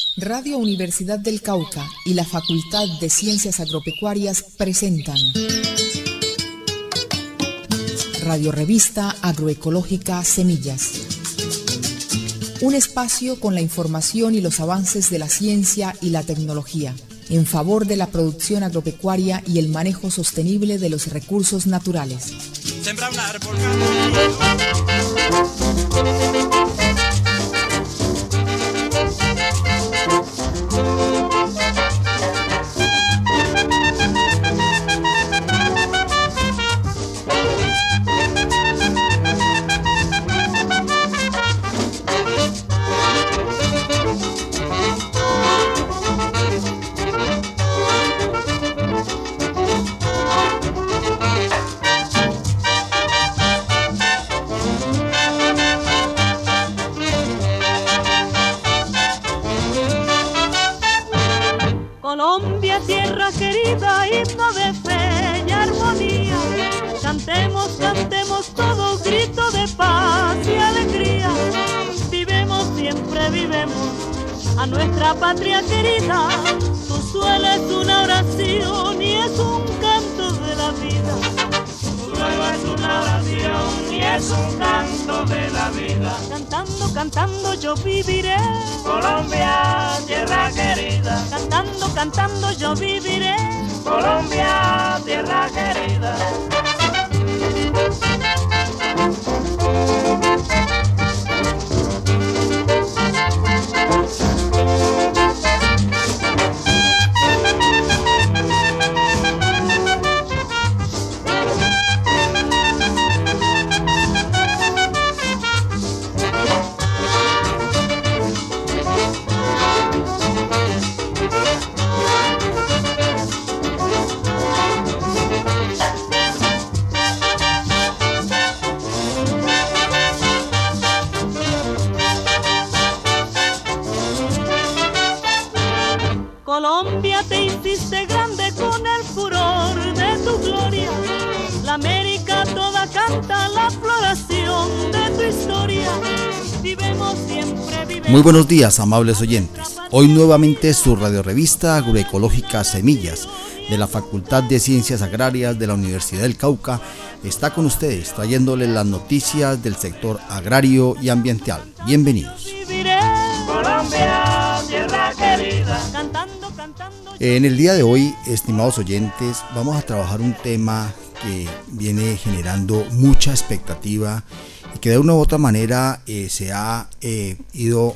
Radio Universidad del Cauca y la Facultad de Ciencias Agropecuarias presentan Radio Revista Agroecológica Semillas. Un espacio con la información y los avances de la ciencia y la tecnología en favor de la producción agropecuaria y el manejo sostenible de los recursos naturales. Sembra un árbol. Colombia, tierra querida, himno de fe y armonía. Cantemos, cantemos todos, grito de paz y alegría. Vivemos, siempre vivemos a nuestra patria querida. Tu suelo es una oración y es un canto de la vida. Tu suelo es una oración y es un canto de la vida. Cantando, cantando yo viviré. Colombia, tierra querida. Cantando, cantando yo viviré. Colombia, tierra querida. Colombia, te hiciste grande con el furor de tu gloria. La América toda canta la floración de tu historia. Vivemos, siempre vivemos. Muy buenos días, amables oyentes. Hoy nuevamente su radiorevista Agroecológica Semillas de la Facultad de Ciencias Agrarias de la Universidad del Cauca está con ustedes, trayéndoles las noticias del sector agrario y ambiental. Bienvenidos. Colombia, tierra querida. En el día de hoy, estimados oyentes, vamos a trabajar un tema que viene generando mucha expectativa y que de una u otra manera se ha ido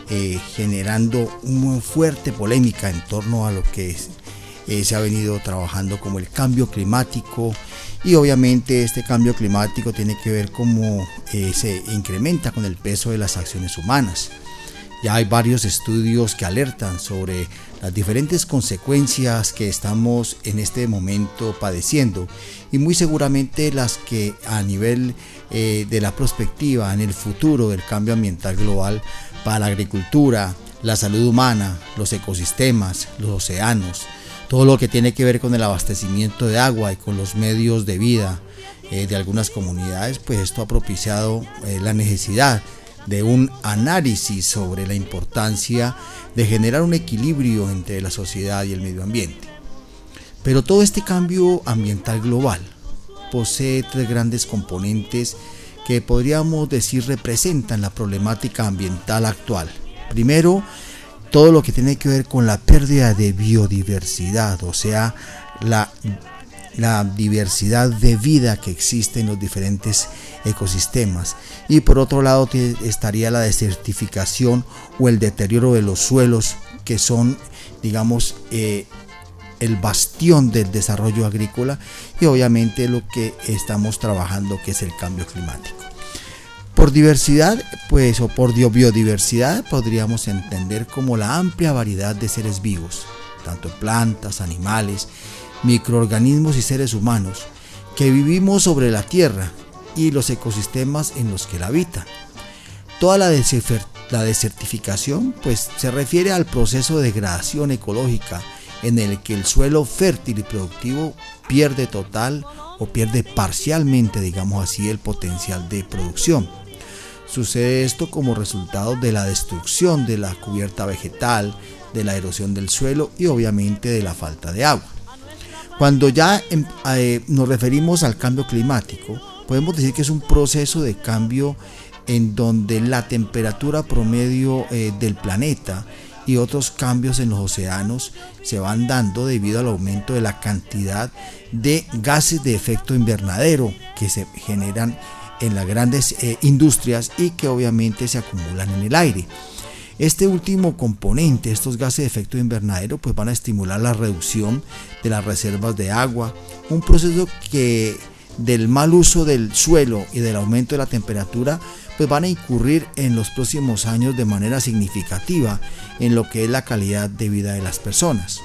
generando una fuerte polémica en torno a lo que se ha venido trabajando como el cambio climático. Y obviamente este cambio climático tiene que ver cómo se incrementa con el peso de las acciones humanas. Ya hay varios estudios que alertan sobre las diferentes consecuencias que estamos en este momento padeciendo y muy seguramente las que a nivel de la perspectiva en el futuro del cambio ambiental global para la agricultura, la salud humana, los ecosistemas, los océanos, todo lo que tiene que ver con el abastecimiento de agua y con los medios de vida de algunas comunidades, pues esto ha propiciado la necesidad de un análisis sobre la importancia de generar un equilibrio entre la sociedad y el medio ambiente. Pero todo este cambio ambiental global posee tres grandes componentes que podríamos decir representan la problemática ambiental actual. Primero, todo lo que tiene que ver con la pérdida de biodiversidad, o sea, la diversidad de vida que existe en los diferentes ecosistemas, y por otro lado estaría la desertificación o el deterioro de los suelos, que son, digamos, el bastión del desarrollo agrícola, y obviamente lo que estamos trabajando, que es el cambio climático. Por diversidad, pues, o por biodiversidad, podríamos entender como la amplia variedad de seres vivos, tanto plantas, animales, microorganismos y seres humanos que vivimos sobre la tierra y los ecosistemas en los que la habitan. Toda la desertificación pues se refiere al proceso de degradación ecológica en el que el suelo fértil y productivo pierde total o pierde parcialmente, digamos así, el potencial de producción. Sucede esto como resultado de la destrucción de la cubierta vegetal, de la erosión del suelo y obviamente de la falta de agua. Cuando ya nos referimos al cambio climático, podemos decir que es un proceso de cambio en donde la temperatura promedio del planeta y otros cambios en los océanos se van dando debido al aumento de la cantidad de gases de efecto invernadero que se generan en las grandes industrias y que obviamente se acumulan en el aire. Este último componente, estos gases de efecto invernadero, pues van a estimular la reducción de las reservas de agua, un proceso que del mal uso del suelo y del aumento de la temperatura pues van a incurrir en los próximos años de manera significativa en lo que es la calidad de vida de las personas.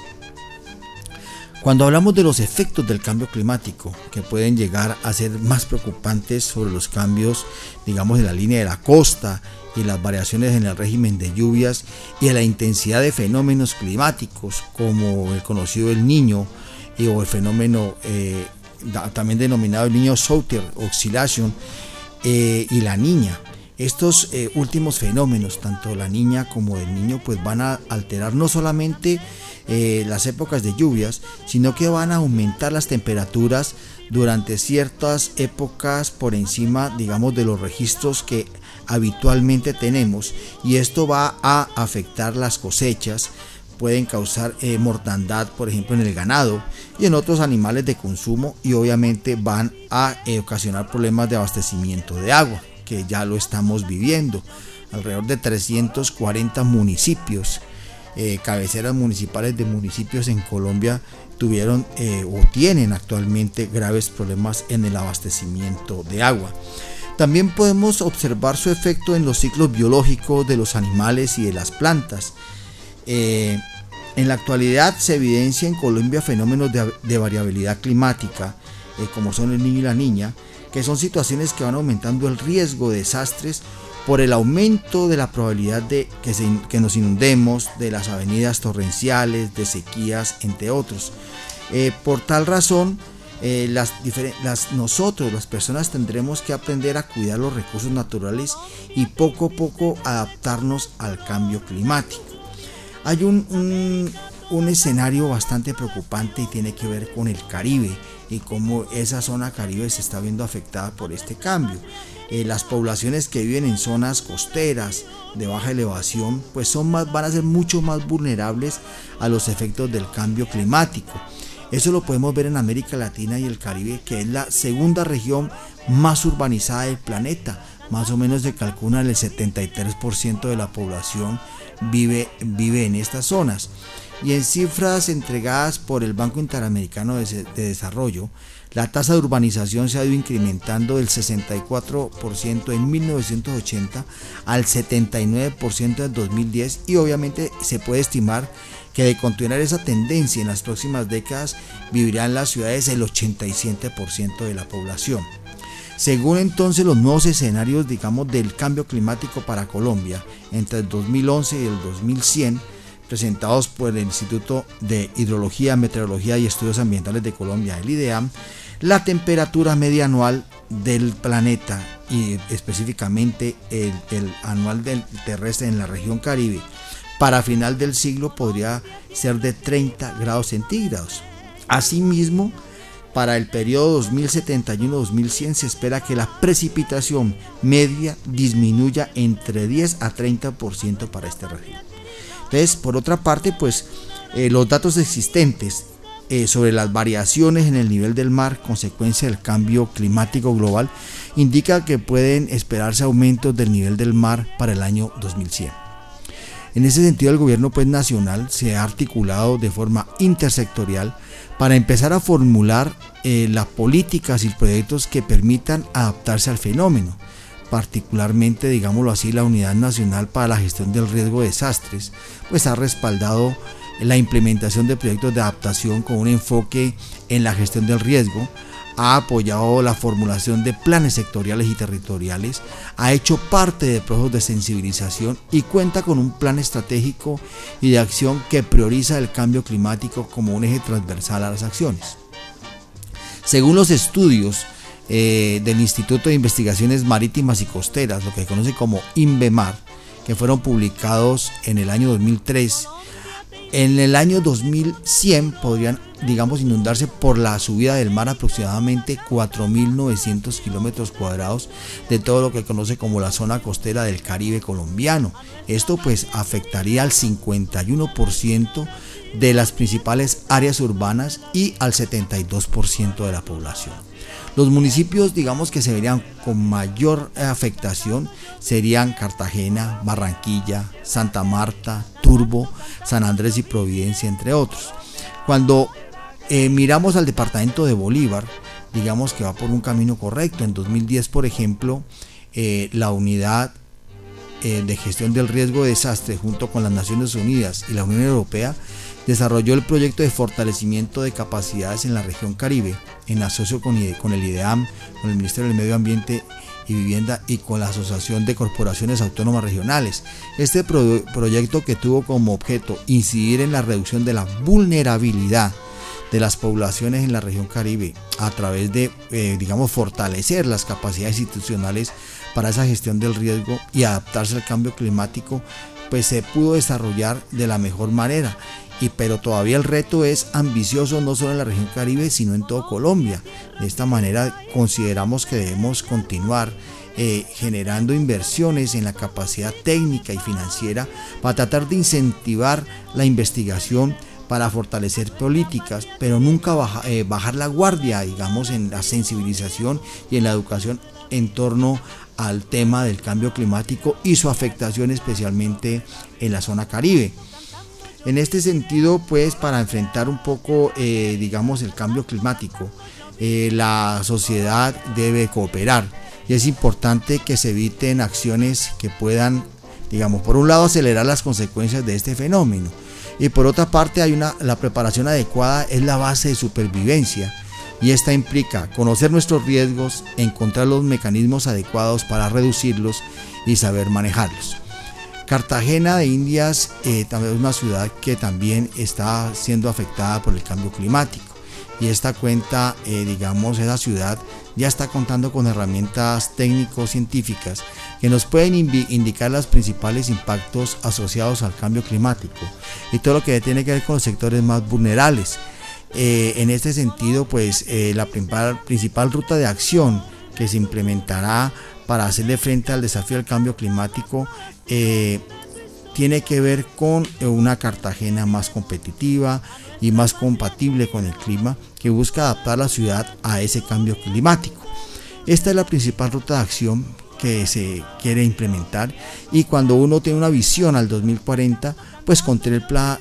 Cuando hablamos de los efectos del cambio climático, que pueden llegar a ser más preocupantes sobre los cambios, digamos, en la línea de la costa y las variaciones en el régimen de lluvias y en la intensidad de fenómenos climáticos como el conocido El Niño o el fenómeno también denominado el Niño Southern Oscillation y la Niña. Estos últimos fenómenos, tanto la Niña como el Niño, pues van a alterar no solamente las épocas de lluvias, sino que van a aumentar las temperaturas durante ciertas épocas por encima, digamos, de los registros que habitualmente tenemos, y esto va a afectar las cosechas, pueden causar mortandad, por ejemplo, en el ganado y en otros animales de consumo, y obviamente van a ocasionar problemas de abastecimiento de agua, que ya lo estamos viviendo. Alrededor de 340 municipios, cabeceras municipales de municipios en Colombia tuvieron o tienen actualmente graves problemas en el abastecimiento de agua. También podemos observar su efecto en los ciclos biológicos de los animales y de las plantas. En la actualidad se evidencia en Colombia fenómenos de variabilidad climática, como son el Niño y la Niña, que son situaciones que van aumentando el riesgo de desastres por el aumento de la probabilidad de que nos inundemos, de las avenidas torrenciales, de sequías, entre otros. Por tal razón, nosotros, las personas, tendremos que aprender a cuidar los recursos naturales y poco a poco adaptarnos al cambio climático. Hay un escenario bastante preocupante y tiene que ver con el Caribe y cómo esa zona Caribe se está viendo afectada por este cambio. Las poblaciones que viven en zonas costeras de baja elevación pues van a ser mucho más vulnerables a los efectos del cambio climático. Eso lo podemos ver en América Latina y el Caribe, que es la segunda región más urbanizada del planeta. Más o menos se calcula el 73% de la población vive en estas zonas. Y en cifras entregadas por el Banco Interamericano de Desarrollo, la tasa de urbanización se ha ido incrementando del 64% en 1980 al 79% en 2010, y obviamente se puede estimar que de continuar esa tendencia en las próximas décadas vivirá en las ciudades el 87% de la población. Según entonces los nuevos escenarios, digamos, del cambio climático para Colombia entre el 2011 y el 2100, presentados por el Instituto de Hidrología, Meteorología y Estudios Ambientales de Colombia, el IDEAM, la temperatura media anual del planeta y específicamente el anual del terrestre en la región Caribe para final del siglo podría ser de 30 grados centígrados. Asimismo, para el periodo 2071-2100 se espera que la precipitación media disminuya entre 10 a 30% para esta región. Entonces, por otra parte, pues los datos existentes sobre las variaciones en el nivel del mar, consecuencia del cambio climático global, indica que pueden esperarse aumentos del nivel del mar para el año 2100. En ese sentido, el gobierno nacional se ha articulado de forma intersectorial para empezar a formular las políticas y proyectos que permitan adaptarse al fenómeno. Particularmente, digámoslo así, la Unidad Nacional para la Gestión del Riesgo de Desastres pues ha respaldado la implementación de proyectos de adaptación con un enfoque en la gestión del riesgo, ha apoyado la formulación de planes sectoriales y territoriales, ha hecho parte de procesos de sensibilización y cuenta con un plan estratégico y de acción que prioriza el cambio climático como un eje transversal a las acciones. Según los estudios del Instituto de Investigaciones Marítimas y Costeras, lo que se conoce como INVEMAR, que fueron publicados en el año 2003. En el año 2100 podrían, digamos, inundarse por la subida del mar aproximadamente 4.900 kilómetros cuadrados de todo lo que se conoce como la zona costera del Caribe colombiano. Esto pues afectaría al 51% de las principales áreas urbanas y al 72% de la población. Los municipios, digamos, que se verían con mayor afectación serían Cartagena, Barranquilla, Santa Marta, Turbo, San Andrés y Providencia, entre otros. Cuando miramos al departamento de Bolívar, digamos que va por un camino correcto. En 2010, por ejemplo, la unidad de gestión del riesgo de desastre, junto con las Naciones Unidas y la Unión Europea, desarrolló el proyecto de fortalecimiento de capacidades en la región Caribe, en asocio con el IDEAM, con el Ministerio del Medio Ambiente y Vivienda y con la Asociación de Corporaciones Autónomas Regionales. Este proyecto, que tuvo como objeto incidir en la reducción de la vulnerabilidad de las poblaciones en la región Caribe a través de, fortalecer las capacidades institucionales para esa gestión del riesgo y adaptarse al cambio climático, pues se pudo desarrollar de la mejor manera. Pero todavía el reto es ambicioso, no solo en la región Caribe, sino en todo Colombia. De esta manera consideramos que debemos continuar generando inversiones en la capacidad técnica y financiera para tratar de incentivar la investigación, para fortalecer políticas, pero nunca bajar la guardia, digamos, en la sensibilización y en la educación en torno al tema del cambio climático y su afectación especialmente en la zona Caribe. En este sentido, pues, para enfrentar un poco, el cambio climático, la sociedad debe cooperar y es importante que se eviten acciones que puedan, por un lado, acelerar las consecuencias de este fenómeno, y por otra parte, la preparación adecuada es la base de supervivencia, y esta implica conocer nuestros riesgos, encontrar los mecanismos adecuados para reducirlos y saber manejarlos. Cartagena de Indias también es una ciudad que también está siendo afectada por el cambio climático, y esta cuenta, esa ciudad ya está contando con herramientas técnico-científicas que nos pueden indicar los principales impactos asociados al cambio climático y todo lo que tiene que ver con los sectores más vulnerables. En este sentido, pues, la principal ruta de acción que se implementará para hacerle frente al desafío del cambio climático tiene que ver con una Cartagena más competitiva y más compatible con el clima, que busca adaptar la ciudad a ese cambio climático. Esta es la principal ruta de acción que se quiere implementar, y cuando uno tiene una visión al 2040, pues contempla,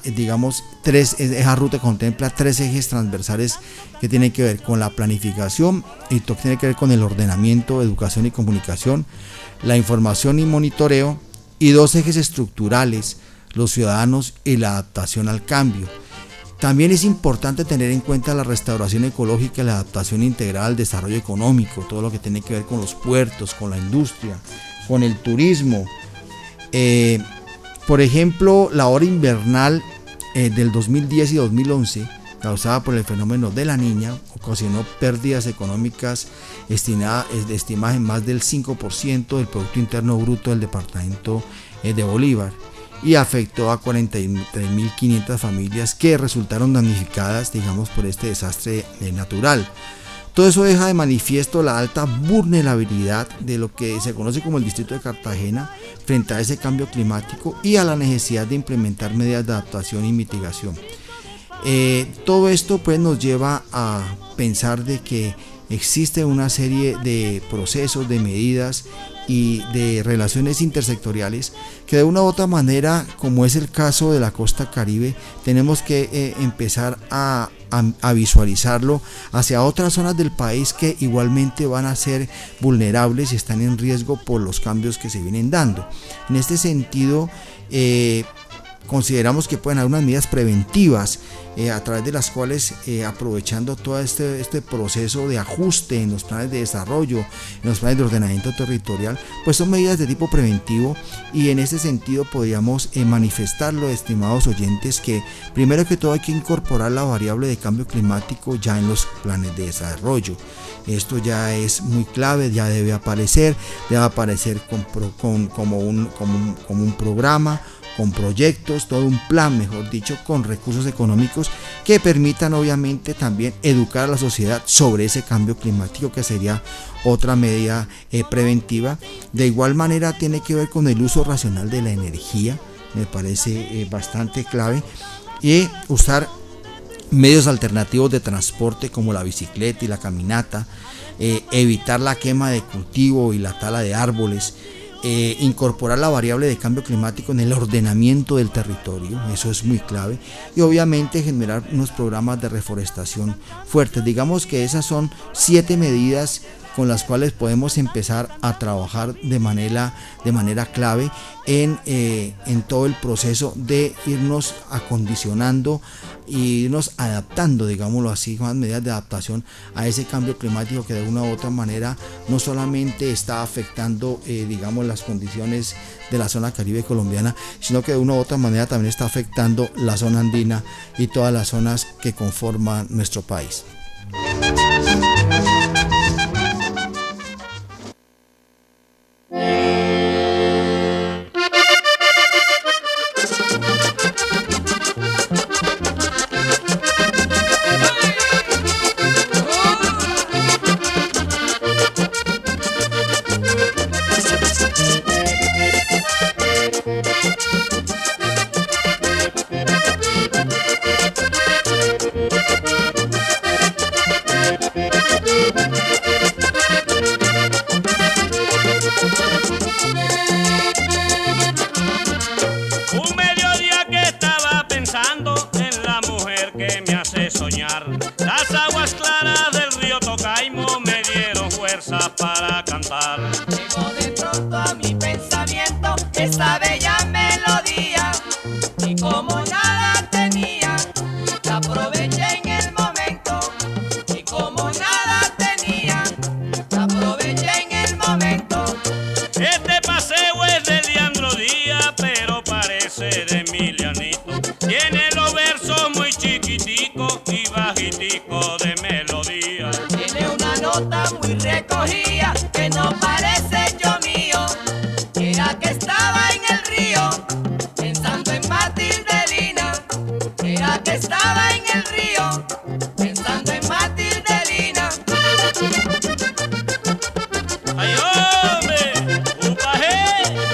esa ruta contempla 3 ejes transversales que tienen que ver con la planificación y todo tiene que ver con el ordenamiento, educación y comunicación, la información y monitoreo, y 2 ejes estructurales, los ciudadanos y la adaptación al cambio. También es importante tener en cuenta la restauración ecológica y la adaptación integral al desarrollo económico, todo lo que tiene que ver con los puertos, con la industria, con el turismo. Por ejemplo, la ola invernal del 2010 y 2011, causada por el fenómeno de la Niña, ocasionó pérdidas económicas estimadas en más del 5% del Producto Interno Bruto del departamento de Bolívar, y afectó a 43.500 familias que resultaron damnificadas, por este desastre natural. Todo eso deja de manifiesto la alta vulnerabilidad de lo que se conoce como el distrito de Cartagena frente a ese cambio climático y a la necesidad de implementar medidas de adaptación y mitigación. Todo esto, pues, nos lleva a pensar de que existe una serie de procesos, de medidas y de relaciones intersectoriales que, de una u otra manera, como es el caso de la costa Caribe, tenemos que empezar a visualizarlo hacia otras zonas del país que igualmente van a ser vulnerables y están en riesgo por los cambios que se vienen dando. En este sentido, consideramos que pueden haber unas medidas preventivas a través de las cuales, aprovechando todo este proceso de ajuste en los planes de desarrollo, en los planes de ordenamiento territorial, pues son medidas de tipo preventivo, y en ese sentido podríamos manifestarlo, estimados oyentes, que primero que todo hay que incorporar la variable de cambio climático ya en los planes de desarrollo. Esto ya es muy clave, ya debe aparecer como un programa, con proyectos, todo un plan, mejor dicho, con recursos económicos que permitan obviamente también educar a la sociedad sobre ese cambio climático, que sería otra medida preventiva. De igual manera tiene que ver con el uso racional de la energía, me parece bastante clave, y usar medios alternativos de transporte como la bicicleta y la caminata, evitar la quema de cultivo y la tala de árboles, incorporar la variable de cambio climático en el ordenamiento del territorio, eso es muy clave, y obviamente generar unos programas de reforestación fuertes. Digamos que esas son 7 medidas con las cuales podemos empezar a trabajar de manera clave en todo el proceso de irnos acondicionando e irnos adaptando, digámoslo así, con las medidas de adaptación a ese cambio climático que de una u otra manera no solamente está afectando digamos las condiciones de la zona caribe colombiana, sino que de una u otra manera también está afectando la zona andina y todas las zonas que conforman nuestro país. Las aguas claras del río Tocaimo me dieron fuerza para cantar. Llegó de pronto a mi pensamiento esta bella melodía, y como nada tenía, la aproveché en el momento. Y como nada tenía, la aproveché en el momento. Este paseo es de Leandro Díaz, pero parece de Emilianito. Tiene los versos muy chiquiticos y bajitico de melodía. Tiene una nota muy recogida que no parece yo mío. Era que estaba en el río pensando en Matildelina. Era que estaba en el río pensando en Matildelina. ¡Ay, hombre! ¡Upajé!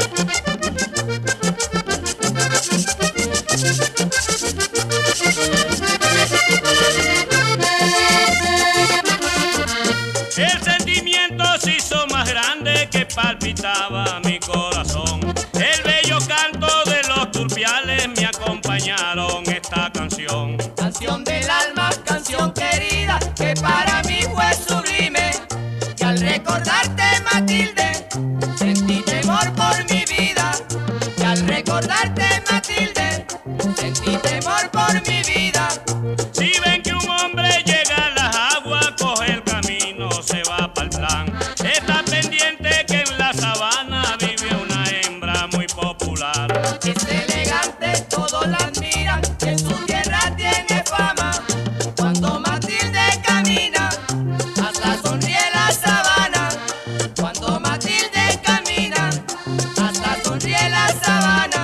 El sentimiento se hizo más grande que palpitaba mi corazón. El bello canto de los turpiales me acompañaron esta canción. Canción del alma, canción querida, que para mí fue sublime. Que al recordarte, Matilde, sentí temor por mi vida. Que al recordarte, Matilde, sentí temor por mi vida. Si ven que un hombre llega a las aguas, coge el camino, se va pa'l plan. Está pendiente que en la sabana vive una hembra muy popular. Es elegante, todos la admiran, que en su tierra tiene fama. Cuando Matilde camina, hasta sonríe la sabana. Cuando Matilde camina, hasta sonríe la sabana.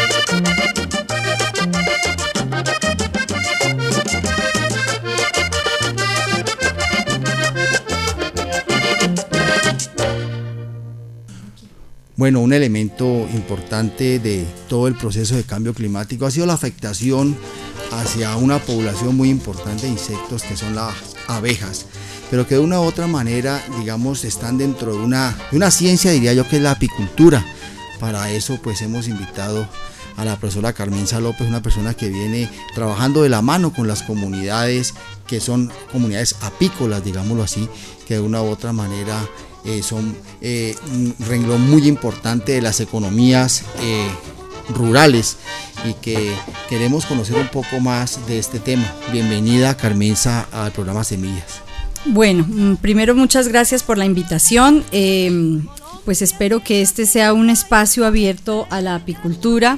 Bueno, un elemento importante de todo el proceso de cambio climático ha sido la afectación hacia una población muy importante de insectos, que son las abejas, pero que de una u otra manera, digamos, están dentro de una ciencia, diría yo, que es la apicultura. Para eso pues hemos invitado a la profesora Carmenza López, una persona que viene trabajando de la mano con las comunidades, que son comunidades apícolas, digámoslo así, que de una u otra manera son un renglón muy importante de las economías rurales, y que queremos conocer un poco más de este tema. Bienvenida, Carmenza, al programa Semillas. Bueno, primero muchas gracias por la invitación. Pues espero que este sea un espacio abierto a la apicultura,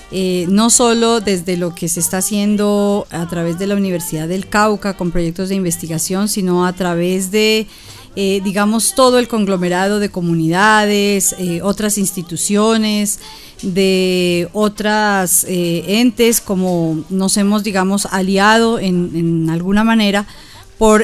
no solo desde lo que se está haciendo a través de la Universidad del Cauca con proyectos de investigación, sino a través de, digamos, todo el conglomerado de comunidades, otras instituciones, de otras entes, como nos hemos, digamos, aliado en alguna manera por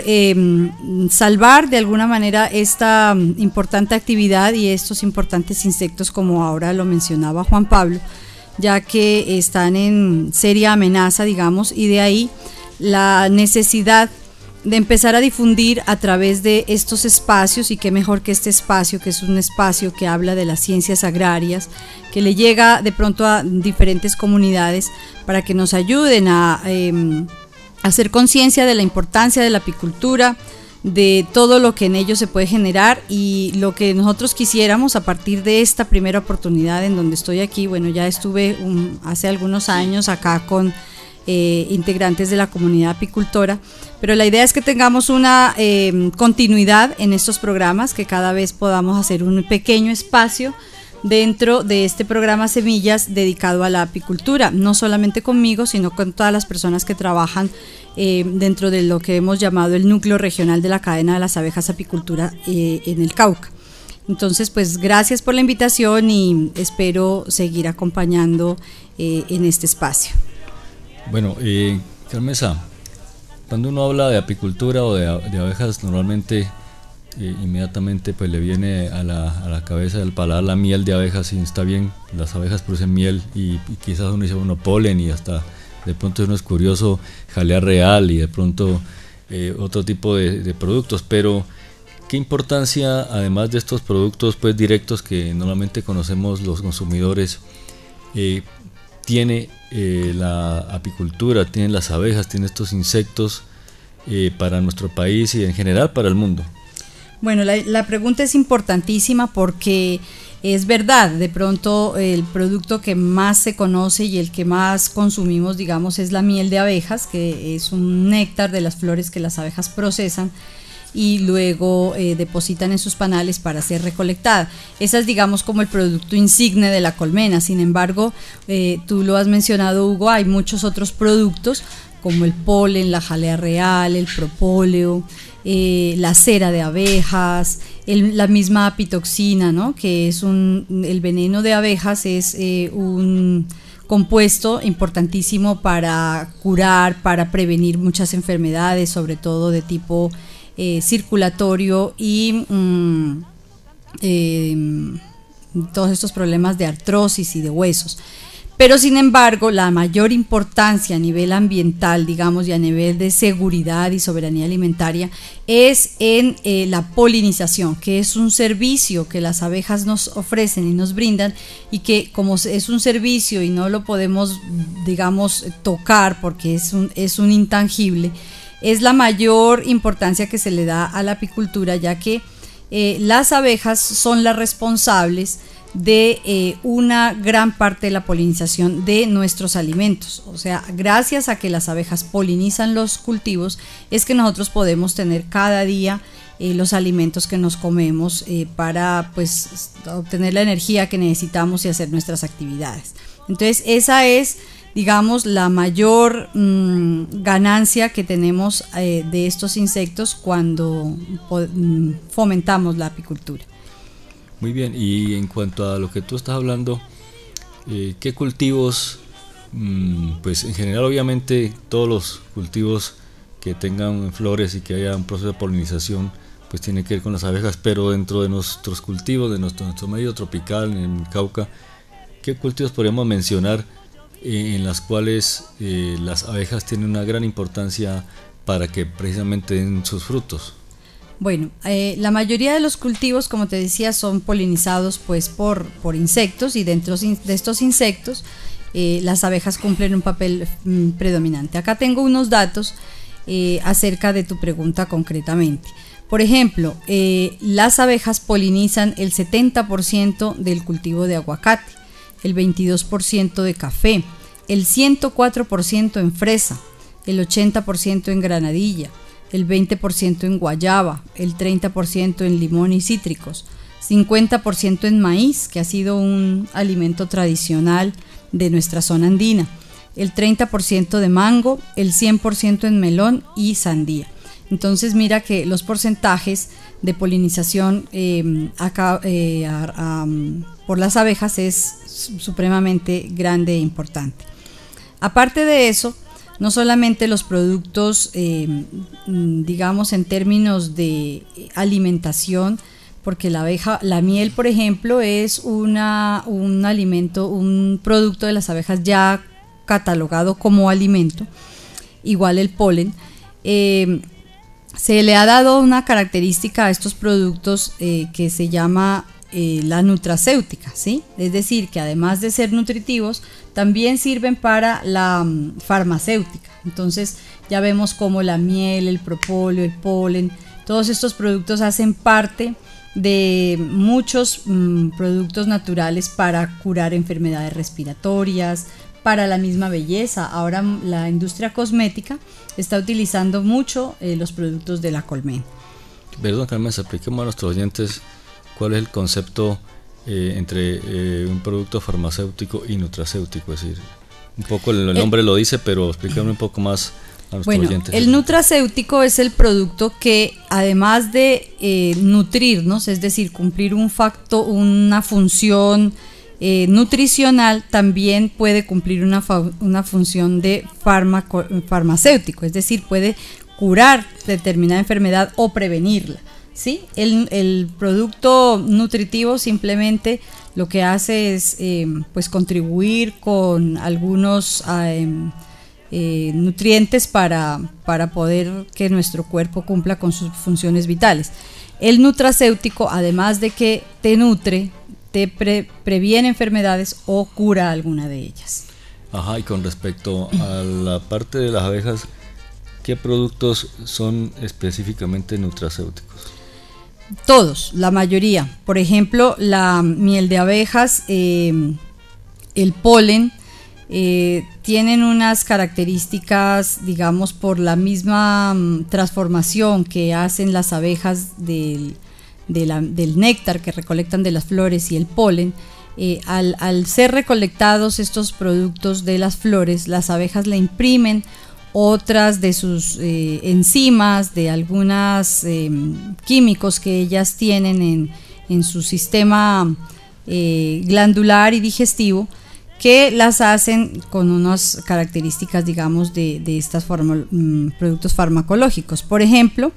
salvar de alguna manera esta importante actividad y estos importantes insectos, como ahora lo mencionaba Juan Pablo, ya que están en seria amenaza, digamos, y de ahí la necesidad de empezar a difundir a través de estos espacios, y qué mejor que este espacio, que es un espacio que habla de las ciencias agrarias, que le llega de pronto a diferentes comunidades para que nos ayuden a hacer conciencia de la importancia de la apicultura, de todo lo que en ello se puede generar, y lo que nosotros quisiéramos a partir de esta primera oportunidad en donde estoy aquí. Bueno, ya estuve hace algunos años acá con integrantes de la comunidad apicultora, pero la idea es que tengamos una continuidad en estos programas, que cada vez podamos hacer un pequeño espacio dentro de este programa Semillas dedicado a la apicultura, no solamente conmigo, sino con todas las personas que trabajan dentro de lo que hemos llamado el núcleo regional de la cadena de las abejas apicultura en el Cauca. Entonces, pues gracias por la invitación y espero seguir acompañando en este espacio. Bueno, Carmenza, cuando uno habla de apicultura o de abejas, normalmente inmediatamente pues le viene a la cabeza del paladar la miel de abejas, y está bien, las abejas producen miel y quizás uno dice, bueno, polen, y hasta de pronto uno es curioso, jalea real y de pronto otro tipo de productos, pero ¿qué importancia, además de estos productos pues directos que normalmente conocemos los consumidores, tiene la apicultura, tienen las abejas, tienen estos insectos para nuestro país y en general para el mundo? Bueno, la pregunta es importantísima porque es verdad, de pronto el producto que más se conoce y el que más consumimos, digamos, es la miel de abejas, que es un néctar de las flores que las abejas procesan y luego depositan en sus panales para ser recolectada. Esa es, digamos, como el producto insigne de la colmena. Sin embargo, tú lo has mencionado, Hugo, hay muchos otros productos como el polen, la jalea real, el propóleo, la cera de abejas, la misma apitoxina, ¿no? Que es el veneno de abejas, es un compuesto importantísimo para curar, para prevenir muchas enfermedades, sobre todo de tipo circulatorio y todos estos problemas de artrosis y de huesos. Pero sin embargo, la mayor importancia a nivel ambiental, digamos, y a nivel de seguridad y soberanía alimentaria es en la polinización, que es un servicio que las abejas nos ofrecen y nos brindan, y que como es un servicio y no lo podemos, digamos, tocar porque es un intangible, es la mayor importancia que se le da a la apicultura, ya que las abejas son las responsables de una gran parte de la polinización de nuestros alimentos. O sea, gracias a que las abejas polinizan los cultivos es que nosotros podemos tener cada día los alimentos que nos comemos para pues obtener la energía que necesitamos y hacer nuestras actividades. Entonces esa es, digamos, la mayor ganancia que tenemos de estos insectos cuando fomentamos la apicultura. Muy bien, y en cuanto a lo que tú estás hablando, ¿qué cultivos? Pues en general obviamente todos los cultivos que tengan flores y que haya un proceso de polinización pues tiene que ver con las abejas, pero dentro de nuestros cultivos, de nuestro medio tropical, en el Cauca, ¿qué cultivos podríamos mencionar en las cuales las abejas tienen una gran importancia para que precisamente den sus frutos? Bueno, la mayoría de los cultivos, como te decía, son polinizados pues por insectos, y dentro de estos insectos las abejas cumplen un papel predominante. Acá tengo unos datos acerca de tu pregunta concretamente. Por ejemplo, las abejas polinizan el 70% del cultivo de aguacate, el 22% de café, el 104% en fresa, el 80% en granadilla, el 20% en guayaba, el 30% en limón y cítricos, 50% en maíz, que ha sido un alimento tradicional de nuestra zona andina, el 30% de mango, el 100% en melón y sandía. Entonces mira que los porcentajes de polinización por las abejas es supremamente grande e importante. Aparte de eso, no solamente los productos, digamos en términos de alimentación, porque la miel, por ejemplo, es un alimento, un producto de las abejas ya catalogado como alimento, igual el polen. Se le ha dado una característica a estos productos que se llama la nutracéutica, ¿sí? Es decir, que además de ser nutritivos, también sirven para la farmacéutica. Entonces ya vemos como la miel, el propóleo, el polen, todos estos productos hacen parte de muchos productos naturales para curar enfermedades respiratorias, para la misma belleza. Ahora la industria cosmética está utilizando mucho los productos de la colmena. Perdón, Carmen, expliquemos a nuestros oyentes cuál es el concepto entre un producto farmacéutico y nutracéutico. Es decir, un poco el nombre lo dice, pero explícame un poco más a nuestros oyentes. El nutracéutico es el producto que, además de nutrirnos, es decir, cumplir una función nutricional, también puede cumplir una función de farmacéutico, es decir, puede curar determinada enfermedad o prevenirla, ¿sí? El producto nutritivo simplemente lo que hace es pues contribuir con algunos nutrientes para poder que nuestro cuerpo cumpla con sus funciones vitales. El nutracéutico, además de que te nutre, te previene enfermedades o cura alguna de ellas. Ajá, y con respecto a la parte de las abejas, ¿qué productos son específicamente nutracéuticos? Todos, la mayoría. Por ejemplo, la miel de abejas, el polen, tienen unas características, digamos, por la misma transformación que hacen las abejas del néctar que recolectan de las flores y el polen. Al ser recolectados estos productos de las flores, las abejas le imprimen otras de sus enzimas, de algunos químicos que ellas tienen en su sistema glandular y digestivo, que las hacen con unas características, digamos, de estos productos farmacológicos. Por ejemplo,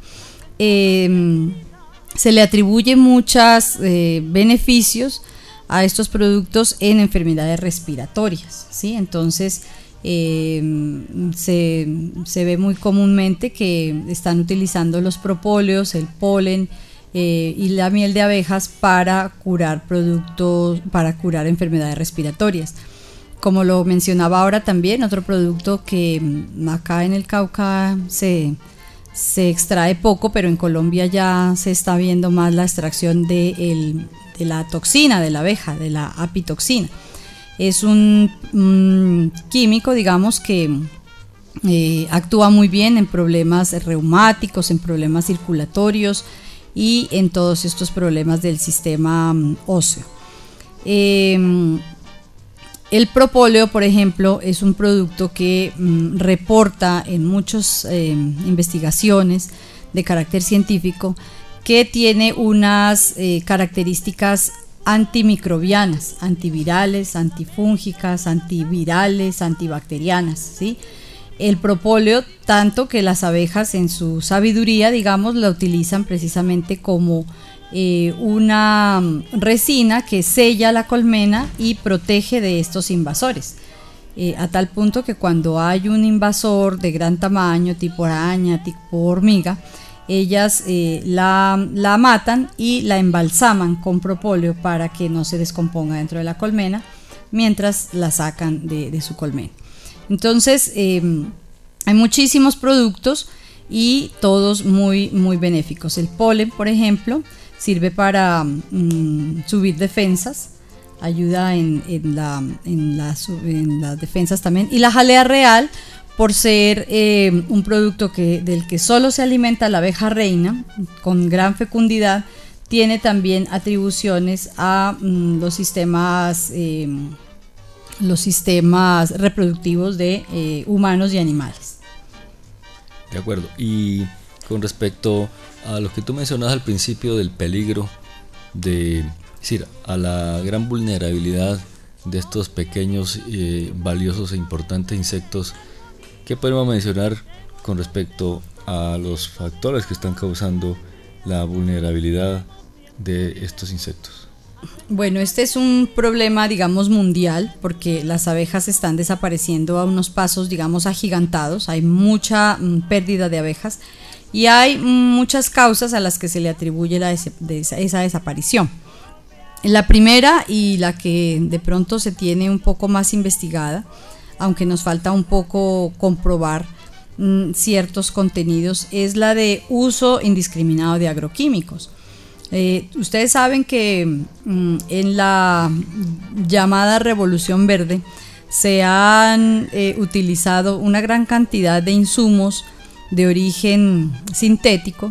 se le atribuye muchos beneficios a estos productos en enfermedades respiratorias, ¿sí? Entonces se ve muy comúnmente que están utilizando los propóleos, el polen y la miel de abejas para curar enfermedades respiratorias. Como lo mencionaba ahora también, otro producto que acá en el Cauca se extrae poco, pero en Colombia ya se está viendo más la extracción de la toxina de la abeja, de la apitoxina. Es un químico, digamos, que actúa muy bien en problemas reumáticos, en problemas circulatorios y en todos estos problemas del sistema óseo. El propóleo, por ejemplo, es un producto que reporta en muchas investigaciones de carácter científico que tiene unas características antimicrobianas, antivirales, antifúngicas, antivirales, antibacterianas, ¿sí? El propóleo, tanto que las abejas en su sabiduría, digamos, la utilizan precisamente como una resina que sella la colmena y protege de estos invasores, a tal punto que cuando hay un invasor de gran tamaño, tipo araña, tipo hormiga, ellas la matan y la embalsaman con propóleo para que no se descomponga dentro de la colmena mientras la sacan de su colmena. Entonces hay muchísimos productos y todos muy, muy benéficos. El polen, por ejemplo, sirve para subir defensas, ayuda en las defensas también. Y la jalea real, por ser un producto del que solo se alimenta la abeja reina, con gran fecundidad, tiene también atribuciones a los sistemas reproductivos de humanos y animales. De acuerdo. Y con respecto a lo que tú mencionabas al principio del peligro es decir, a la gran vulnerabilidad de estos pequeños, valiosos e importantes insectos, ¿qué podemos mencionar con respecto a los factores que están causando la vulnerabilidad de estos insectos? Bueno, este es un problema, digamos, mundial, porque las abejas están desapareciendo a unos pasos, digamos, agigantados. Hay mucha pérdida de abejas y hay muchas causas a las que se le atribuye esa desaparición. La primera, y la que de pronto se tiene un poco más investigada, aunque nos falta un poco comprobar ciertos contenidos, es la de uso indiscriminado de agroquímicos. Ustedes saben que en la llamada Revolución Verde se han utilizado una gran cantidad de insumos de origen sintético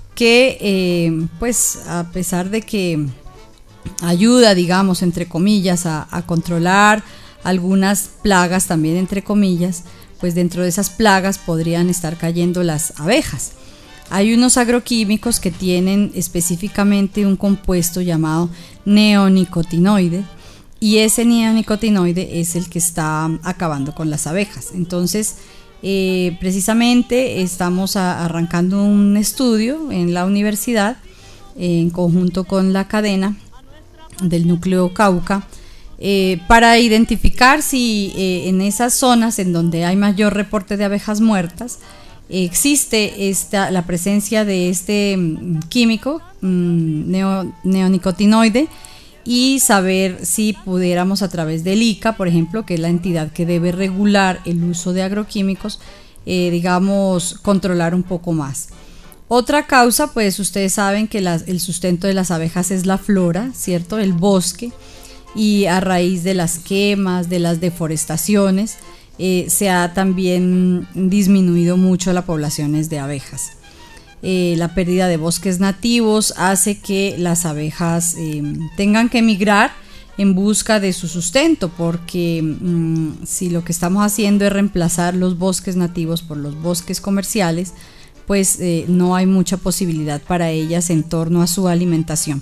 que pues a pesar de que ayuda, digamos, entre comillas, a controlar algunas plagas también, entre comillas, pues dentro de esas plagas podrían estar cayendo las abejas. Hay unos agroquímicos que tienen específicamente un compuesto llamado neonicotinoide, y ese neonicotinoide es el que está acabando con las abejas. Entonces, precisamente estamos arrancando un estudio en la universidad en conjunto con la cadena del núcleo Cauca para identificar si en esas zonas en donde hay mayor reporte de abejas muertas existe la presencia de este químico neonicotinoide, y saber si pudiéramos a través del ICA, por ejemplo, que es la entidad que debe regular el uso de agroquímicos, digamos, controlar un poco más. Otra causa, pues ustedes saben que el sustento de las abejas es la flora, ¿cierto? El bosque, y a raíz de las quemas, de las deforestaciones, se ha también disminuido mucho las poblaciones de abejas. La pérdida de bosques nativos hace que las abejas tengan que migrar en busca de su sustento, porque si lo que estamos haciendo es reemplazar los bosques nativos por los bosques comerciales, pues no hay mucha posibilidad para ellas en torno a su alimentación.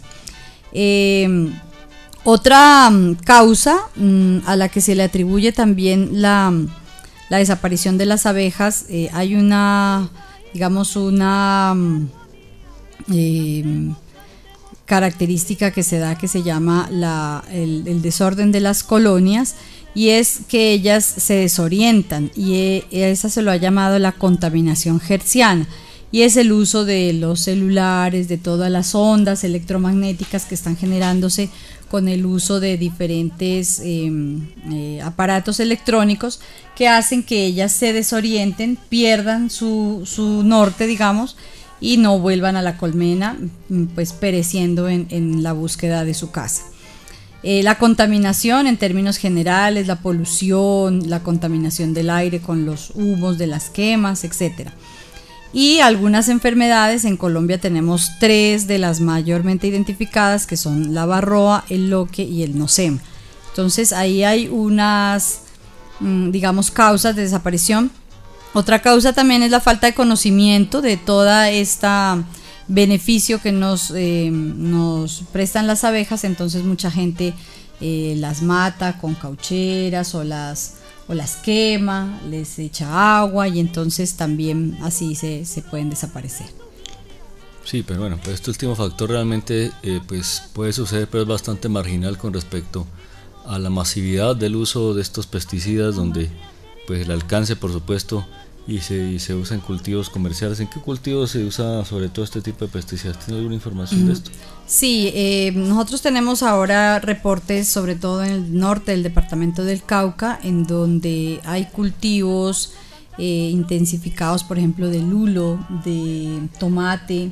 Otra causa a la que se le atribuye también la desaparición de las abejas, hay una, digamos, una característica que se da, que se llama el desorden de las colonias, y es que ellas se desorientan, y esa se lo ha llamado la contaminación hertziana, y es el uso de los celulares, de todas las ondas electromagnéticas que están generándose con el uso de diferentes aparatos electrónicos, que hacen que ellas se desorienten, pierdan su norte, digamos, y no vuelvan a la colmena, pues pereciendo en la búsqueda de su casa. La contaminación en términos generales, la polución, la contaminación del aire con los humos de las quemas, etcétera. Y algunas enfermedades. En Colombia tenemos 3 de las mayormente identificadas, que son la varroa, el loque y el nosema. Entonces ahí hay unas, digamos, causas de desaparición. Otra causa también es la falta de conocimiento de toda esta beneficio que nos prestan las abejas. Entonces mucha gente las mata con caucheras o las quema, les echa agua, y entonces también así se pueden desaparecer. Sí, pero bueno, pues este último factor realmente pues puede suceder, pero es bastante marginal con respecto a la masividad del uso de estos pesticidas, donde pues el alcance, por supuesto, y se usa en cultivos comerciales. ¿En qué cultivos se usa sobre todo este tipo de pesticidas? ¿Tiene alguna información de esto? Sí, nosotros tenemos ahora reportes, sobre todo en el norte del departamento del Cauca, en donde hay cultivos intensificados, por ejemplo, de lulo, de tomate,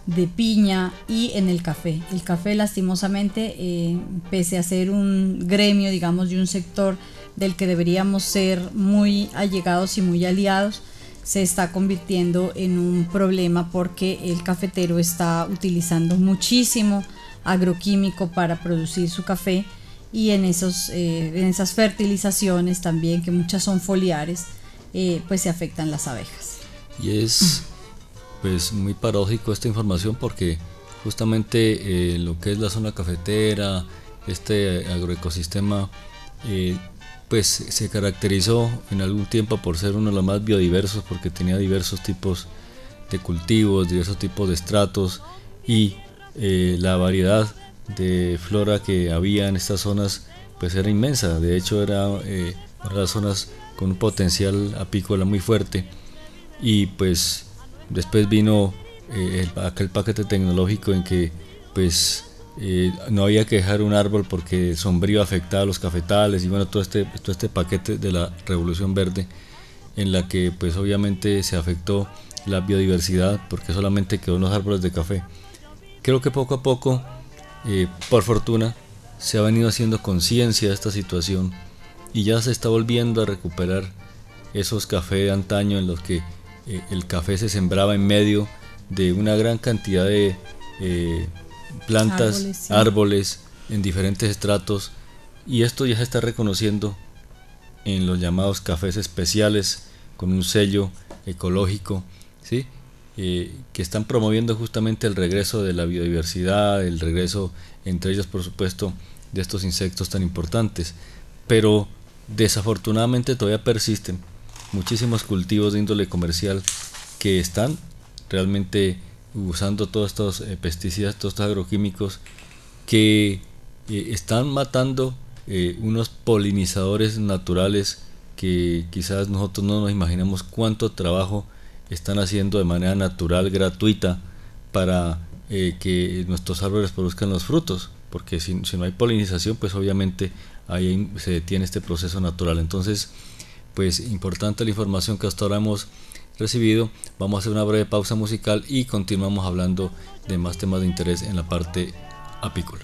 de piña y en el café. El café, lastimosamente, pese a ser un gremio, digamos, de un sector del que deberíamos ser muy allegados y muy aliados, se está convirtiendo en un problema porque el cafetero está utilizando muchísimo agroquímico para producir su café, y en esas fertilizaciones también, que muchas son foliares, pues se afectan las abejas. Y es pues muy paradójico esta información, porque justamente lo que es la zona cafetera, este agroecosistema, pues se caracterizó en algún tiempo por ser uno de los más biodiversos, porque tenía diversos tipos de cultivos, diversos tipos de estratos, y la variedad de flora que había en estas zonas pues era inmensa. De hecho era una de las zonas con un potencial apícola muy fuerte, y pues después vino aquel paquete tecnológico en que pues no había que dejar un árbol porque el sombrío afectaba a los cafetales, y bueno, todo este paquete de la revolución verde, en la que pues obviamente se afectó la biodiversidad porque solamente quedó unos árboles de café. Creo que poco a poco, por fortuna, se ha venido haciendo conciencia de esta situación, y ya se está volviendo a recuperar esos cafés de antaño en los que el café se sembraba en medio de una gran cantidad de plantas, sí. árboles en diferentes estratos, y esto ya se está reconociendo en los llamados cafés especiales con un sello ecológico, ¿sí? Que están promoviendo justamente el regreso de la biodiversidad, el regreso, entre ellos por supuesto, de estos insectos tan importantes. Pero desafortunadamente todavía persisten muchísimos cultivos de índole comercial que están realmente usando todos estos pesticidas, todos estos agroquímicos, que están matando unos polinizadores naturales que quizás nosotros no nos imaginamos cuánto trabajo están haciendo de manera natural, gratuita, para que nuestros árboles produzcan los frutos, porque si no hay polinización, pues obviamente ahí se detiene este proceso natural. Entonces, pues importante la información que hasta ahora hemos recibido. Vamos a hacer una breve pausa musical y continuamos hablando de más temas de interés en la parte apícola.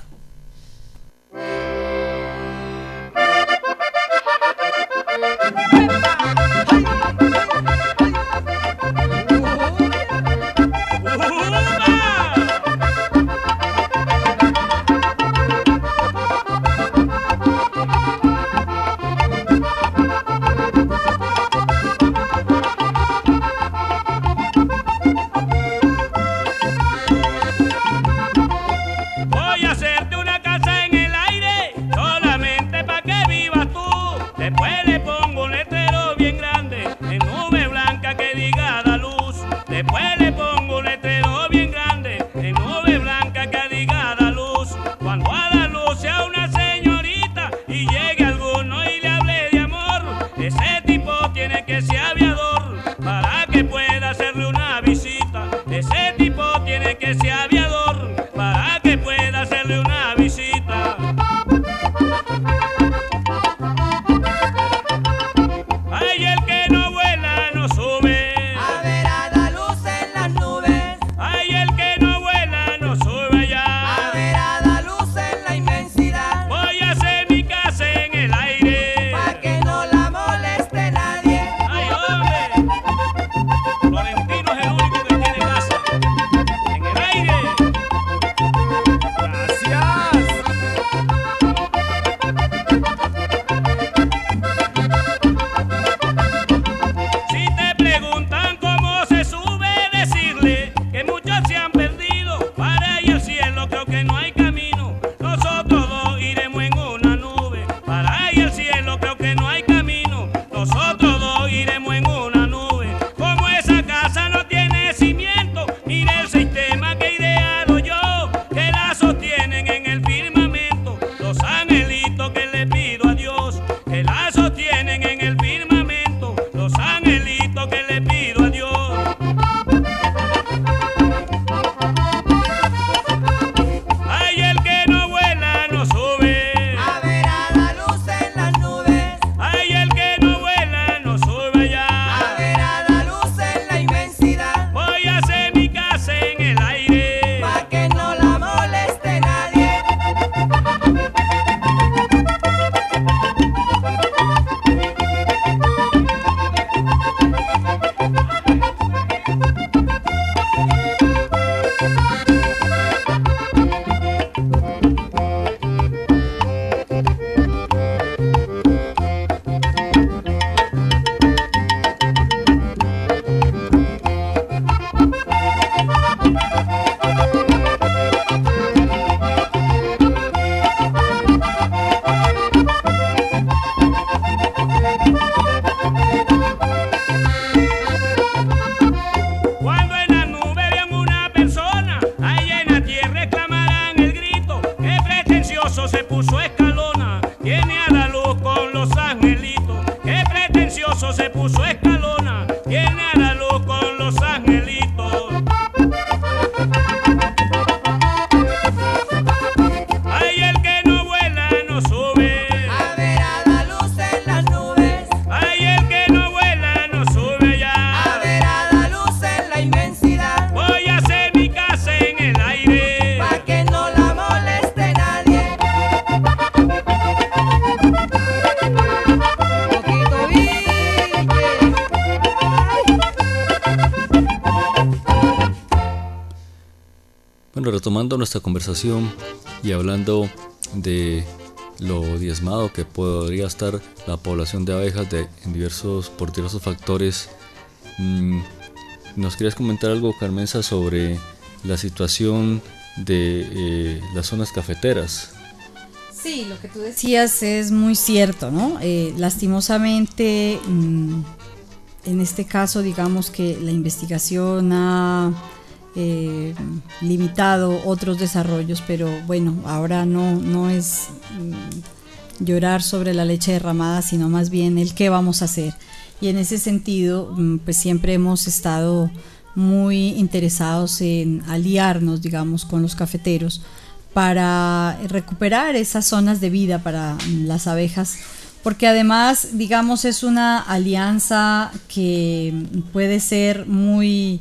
Ese tipo tiene que ser aviador para que pueda hacerle una pretencioso se puso escalona, tiene a la luz con los angelitos. Qué pretencioso se puso escalona, tiene a la luz con los angelitos. Ay, el que no vuela no sube. A ver a la luz en las nubes. Ay, el que no vuela no sube ya. A ver a la luz en la inmensidad. Voy a hacer mi casa en el aire. Pa' que no la moleste nadie. Poquito Ville. Bueno, retomando nuestra conversación y hablando de lo diezmado que podría estar la población de abejas por diversos factores, ¿nos querías comentar algo, Carmenza, sobre la situación de las zonas cafeteras? Sí, lo que tú decías es muy cierto, ¿no? Lastimosamente, en este caso, digamos que la investigación ha limitado otros desarrollos, pero bueno, ahora no es llorar sobre la leche derramada, sino más bien el qué vamos a hacer. Y en ese sentido, pues siempre hemos estado muy interesados en aliarnos, digamos, con los cafeteros para recuperar esas zonas de vida para las abejas, porque además, digamos, es una alianza que puede ser muy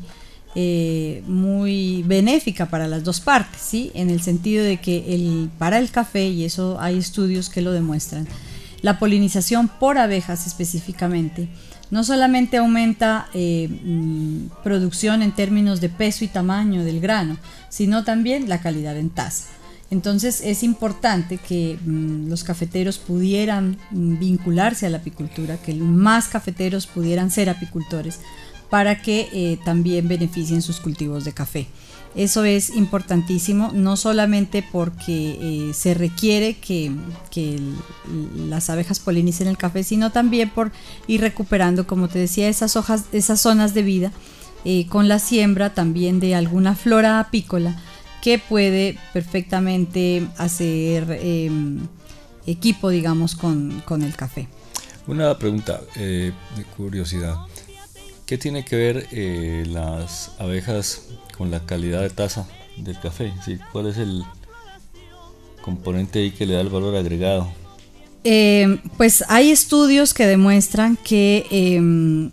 benéfica para las dos partes, ¿sí? En el sentido de que para el café, y eso hay estudios que lo demuestran, la polinización por abejas específicamente no solamente aumenta producción en términos de peso y tamaño del grano, sino también la calidad en taza. Entonces es importante que los cafeteros pudieran vincularse a la apicultura, que más cafeteros pudieran ser apicultores, para que también beneficien sus cultivos de café. Eso es importantísimo, no solamente porque se requiere que las abejas polinicen el café, sino también por ir recuperando, como te decía, esas zonas de vida con la siembra también de alguna flora apícola que puede perfectamente hacer equipo, digamos, con el café. Una pregunta de curiosidad. ¿Qué tiene que ver las abejas con la calidad de taza del café? ¿Sí? ¿Cuál es el componente ahí que le da el valor agregado? Pues hay estudios que demuestran que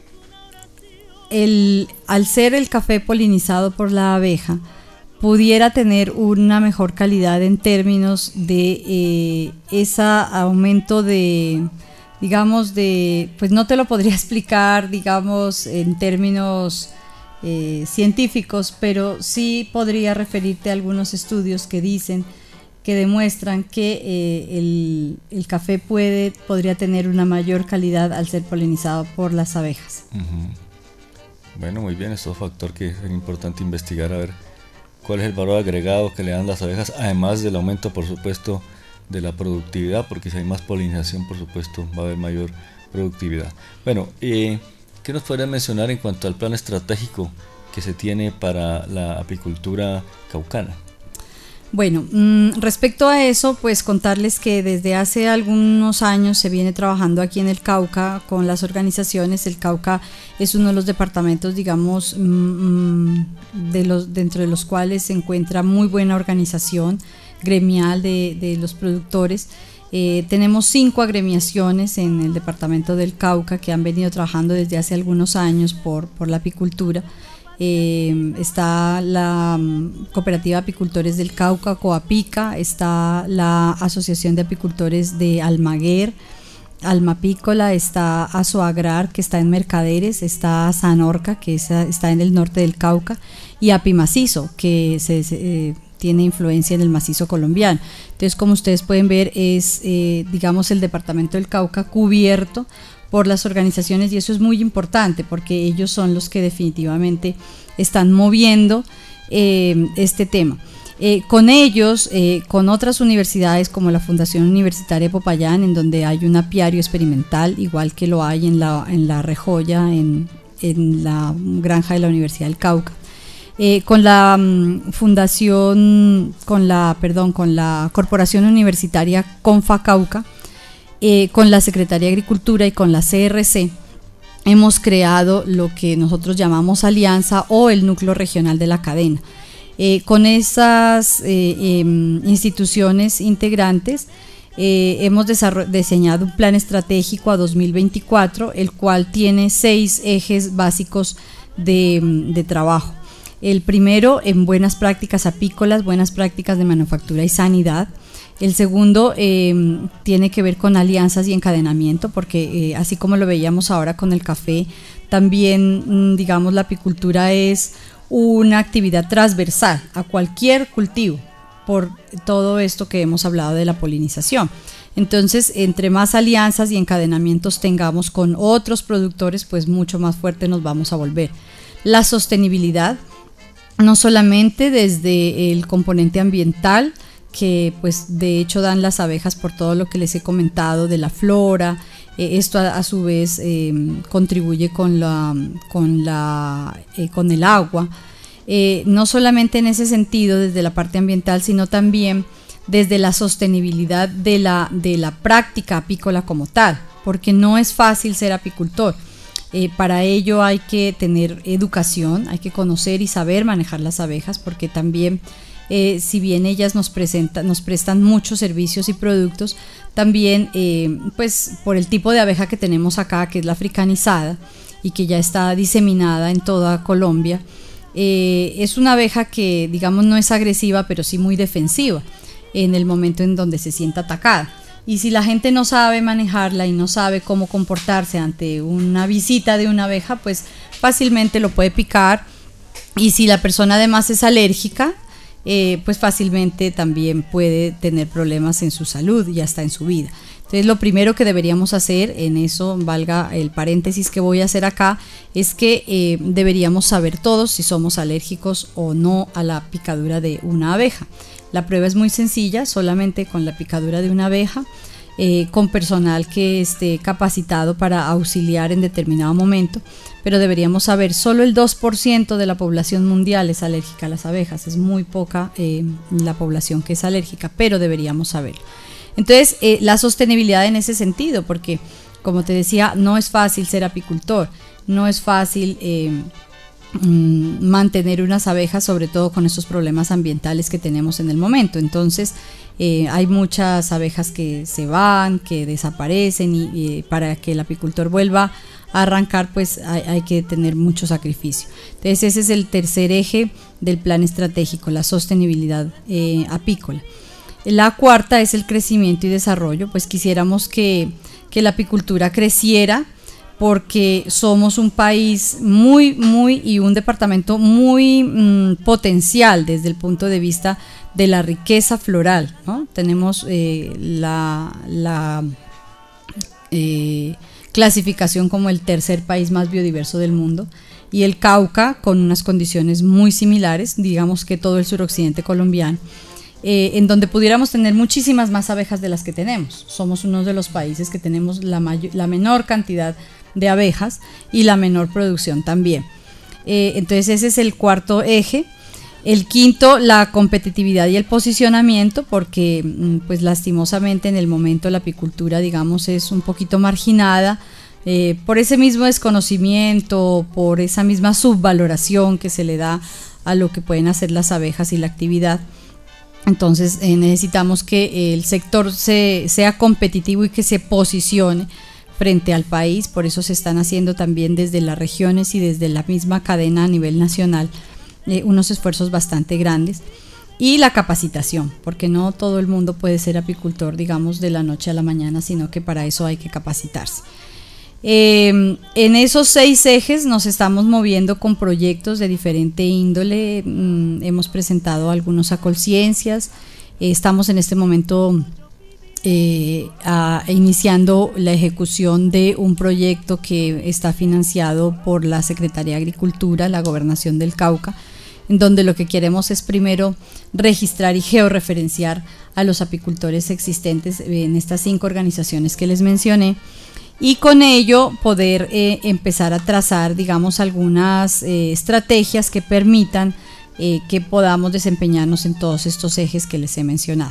al ser el café polinizado por la abeja, pudiera tener una mejor calidad en términos de ese aumento de, digamos, pues no te lo podría explicar, digamos, en términos científicos, pero sí podría referirte a algunos estudios que dicen, que demuestran que el café podría tener una mayor calidad al ser polinizado por las abejas. Uh-huh. Bueno, muy bien, eso es un factor que es importante investigar, a ver cuál es el valor agregado que le dan las abejas, además del aumento, por supuesto, de la productividad, porque si hay más polinización, por supuesto, va a haber mayor productividad. Bueno, ¿qué nos podrías mencionar en cuanto al plan estratégico que se tiene para la apicultura caucana? Bueno, respecto a eso, pues contarles que desde hace algunos años se viene trabajando aquí en el Cauca con las organizaciones. El Cauca es uno de los departamentos, digamos, dentro de los cuales se encuentra muy buena organización gremial de los productores. Tenemos 5 agremiaciones en el departamento del Cauca que han venido trabajando desde hace algunos años por la apicultura. Está la Cooperativa de Apicultores del Cauca, Coapica, está la Asociación de Apicultores de Almaguer, Almapícola, está Asoagrar, que está en Mercaderes, está Sanorca, que está en el norte del Cauca, y Apimacizo, que tiene influencia en el macizo colombiano. Entonces, como ustedes pueden ver, es digamos el departamento del Cauca cubierto por las organizaciones, y eso es muy importante porque ellos son los que definitivamente están moviendo este tema. Con ellos, con otras universidades como la Fundación Universitaria de Popayán, en donde hay un apiario experimental, igual que lo hay en la Rejoya, en la granja de la Universidad del Cauca. con la fundación, con la Corporación Universitaria Confa Cauca, con la Secretaría de Agricultura y con la CRC, hemos creado lo que nosotros llamamos alianza o el núcleo regional de la cadena. Con esas instituciones integrantes hemos diseñado un plan estratégico a 2024, el cual tiene 6 ejes básicos de trabajo. El primero, en buenas prácticas apícolas, buenas prácticas de manufactura y sanidad. El segundo tiene que ver con alianzas y encadenamiento, porque así como lo veíamos ahora con el café, también digamos la apicultura es una actividad transversal a cualquier cultivo, por todo esto que hemos hablado de la polinización. Entonces, entre más alianzas y encadenamientos tengamos con otros productores, pues mucho más fuerte nos vamos a volver. La sostenibilidad, no solamente desde el componente ambiental, que pues de hecho dan las abejas por todo lo que les he comentado de la flora, esto a su vez contribuye con el agua, no solamente en ese sentido desde la parte ambiental, sino también desde la sostenibilidad de la práctica apícola como tal, porque no es fácil ser apicultor. Para ello hay que tener educación, hay que conocer y saber manejar las abejas, porque también si bien ellas nos prestan muchos servicios y productos, también pues por el tipo de abeja que tenemos acá, que es la africanizada y que ya está diseminada en toda Colombia, es una abeja que digamos no es agresiva, pero sí muy defensiva en el momento en donde se sienta atacada. Y si la gente no sabe manejarla y no sabe cómo comportarse ante una visita de una abeja, pues fácilmente lo puede picar. Y si la persona además es alérgica, pues fácilmente también puede tener problemas en su salud y hasta en su vida. Entonces lo primero que deberíamos hacer, en eso valga el paréntesis que voy a hacer acá, es que deberíamos saber todos si somos alérgicos o no a la picadura de una abeja. La prueba es muy sencilla, solamente con la picadura de una abeja, con personal que esté capacitado para auxiliar en determinado momento, pero deberíamos saber, solo el 2% de la población mundial es alérgica a las abejas, es muy poca la población que es alérgica, pero deberíamos saberlo. Entonces, la sostenibilidad en ese sentido, porque como te decía, no es fácil ser apicultor, no es fácil mantener unas abejas, sobre todo con estos problemas ambientales que tenemos en el momento. Entonces hay muchas abejas que se van, que desaparecen, y para que el apicultor vuelva a arrancar, pues hay que tener mucho sacrificio. Entonces ese es el tercer eje del plan estratégico, la sostenibilidad apícola. La cuarta es el crecimiento y desarrollo. Pues quisiéramos que la apicultura creciera, porque somos un país y un departamento muy potencial desde el punto de vista de la riqueza floral, ¿no? Tenemos la clasificación como el tercer país más biodiverso del mundo, y el Cauca con unas condiciones muy similares, digamos que todo el suroccidente colombiano, en donde pudiéramos tener muchísimas más abejas de las que tenemos. Somos uno de los países que tenemos la menor cantidad de abejas y la menor producción también. Entonces ese es el cuarto eje. El quinto, la competitividad y el posicionamiento, porque pues lastimosamente en el momento la apicultura, digamos, es un poquito marginada por ese mismo desconocimiento, por esa misma subvaloración que se le da a lo que pueden hacer las abejas y la actividad. Entonces necesitamos que el sector sea competitivo y que se posicione frente al país. Por eso se están haciendo también desde las regiones y desde la misma cadena a nivel nacional unos esfuerzos bastante grandes. Y la capacitación, porque no todo el mundo puede ser apicultor, digamos, de la noche a la mañana, sino que para eso hay que capacitarse. En esos 6 ejes nos estamos moviendo con proyectos de diferente índole. Hemos presentado algunos a Colciencias. Estamos en este momento iniciando la ejecución de un proyecto que está financiado por la Secretaría de Agricultura, la Gobernación del Cauca, en donde lo que queremos es primero registrar y georreferenciar a los apicultores existentes en estas 5 organizaciones que les mencioné, y con ello poder empezar a trazar, digamos, algunas estrategias que permitan que podamos desempeñarnos en todos estos ejes que les he mencionado.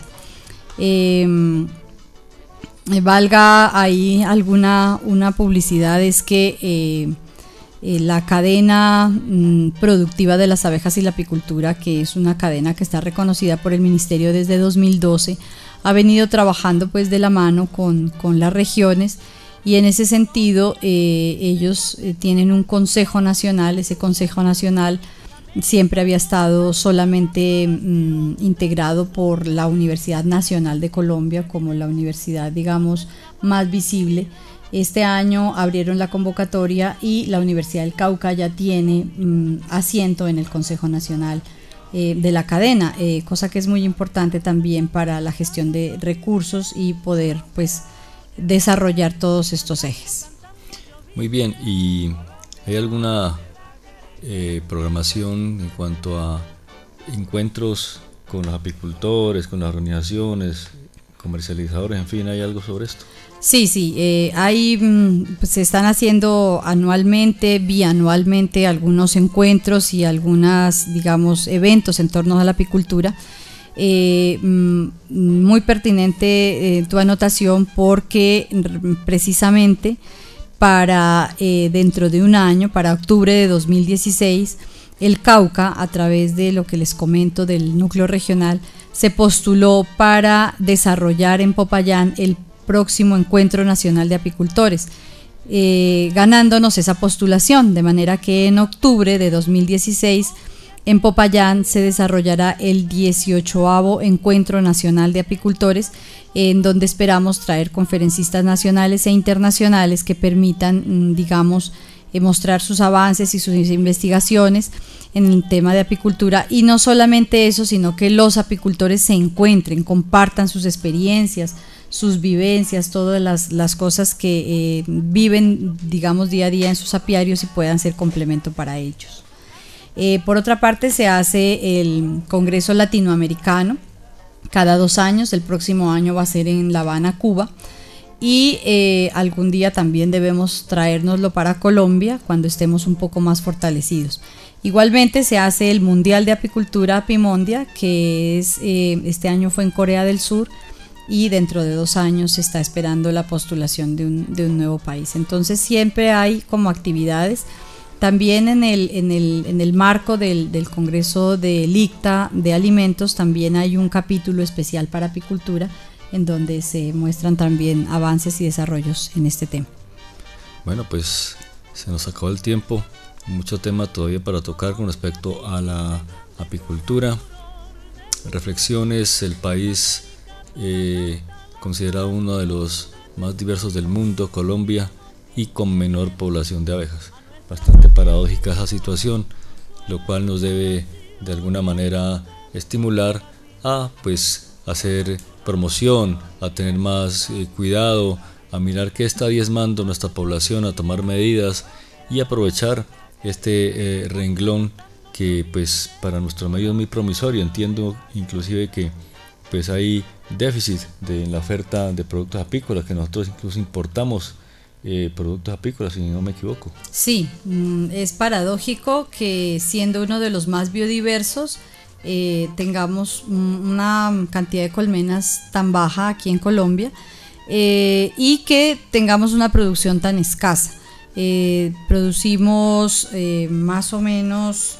Valga ahí una publicidad, es que la cadena productiva de las abejas y la apicultura, que es una cadena que está reconocida por el Ministerio desde 2012, ha venido trabajando pues de la mano con las regiones, y en ese sentido ellos tienen un consejo nacional. Ese consejo nacional siempre había estado solamente integrado por la Universidad Nacional de Colombia como la universidad, digamos, más visible. Este año abrieron la convocatoria y la Universidad del Cauca ya tiene asiento en el Consejo Nacional de la cadena, cosa que es muy importante también para la gestión de recursos y poder pues desarrollar todos estos ejes. Muy bien, ¿y hay alguna programación en cuanto a encuentros con los apicultores, con las organizaciones, comercializadores, en fin, hay algo sobre esto? Sí, pues se están haciendo anualmente, bianualmente algunos encuentros y algunas, digamos, eventos en torno a la apicultura. Muy pertinente tu anotación, porque precisamente para dentro de un año, para octubre de 2016, el Cauca, a través de lo que les comento del núcleo regional, se postuló para desarrollar en Popayán el próximo Encuentro Nacional de Apicultores, ganándonos esa postulación, de manera que en octubre de 2016 en Popayán se desarrollará el 18º Encuentro Nacional de Apicultores, en donde esperamos traer conferencistas nacionales e internacionales que permitan, digamos, mostrar sus avances y sus investigaciones en el tema de apicultura. Y no solamente eso, sino que los apicultores se encuentren, compartan sus experiencias, sus vivencias, todas las cosas que viven, digamos, día a día en sus apiarios y puedan ser complemento para ellos. Por otra parte, se hace el Congreso Latinoamericano cada 2 años. El próximo año va a ser en La Habana, Cuba, y algún día también debemos traérnoslo para Colombia cuando estemos un poco más fortalecidos. Igualmente se hace el Mundial de Apicultura Apimondia, que es este año fue en Corea del Sur, y dentro de 2 años se está esperando la postulación de un nuevo país. Entonces siempre hay como actividades. También en el marco del Congreso del ICTA de Alimentos también hay un capítulo especial para apicultura, en donde se muestran también avances y desarrollos en este tema. Bueno, pues se nos acabó el tiempo, mucho tema todavía para tocar con respecto a la apicultura. Reflexiones, el país considerado uno de los más diversos del mundo, Colombia, y con menor población de abejas. Bastante paradójica esa situación, lo cual nos debe de alguna manera estimular a pues hacer promoción, a tener más cuidado, a mirar qué está diezmando nuestra población, a tomar medidas y aprovechar este renglón que pues para nuestro medio es muy promisorio. Entiendo inclusive que pues hay déficit en la oferta de productos apícolas, que nosotros incluso importamos productos apícolas, si no me equivoco. Sí, es paradójico que siendo uno de los más biodiversos tengamos una cantidad de colmenas tan baja aquí en Colombia, y que tengamos una producción tan escasa. Producimos más o menos,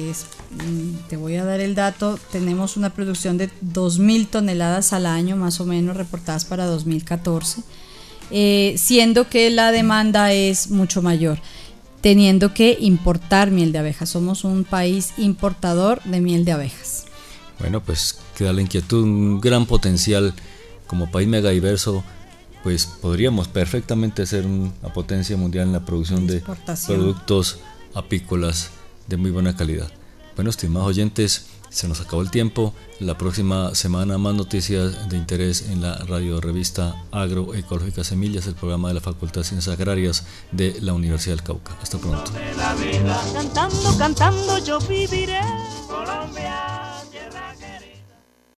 te voy a dar el dato, tenemos una producción de 2.000 toneladas al año más o menos reportadas para 2014, siendo que la demanda es mucho mayor, teniendo que importar miel de abejas. Somos un país importador de miel de abejas. Bueno, pues queda la inquietud, un gran potencial como país megadiverso. Pues podríamos perfectamente ser una potencia mundial en la producción de productos apícolas de muy buena calidad. Bueno, estimados oyentes, se nos acabó el tiempo. La próxima semana más noticias de interés en la radio revista Agroecológica Semillas, el programa de la Facultad de Ciencias Agrarias de la Universidad del Cauca. Hasta pronto. Cantando, cantando yo viviré, Colombia.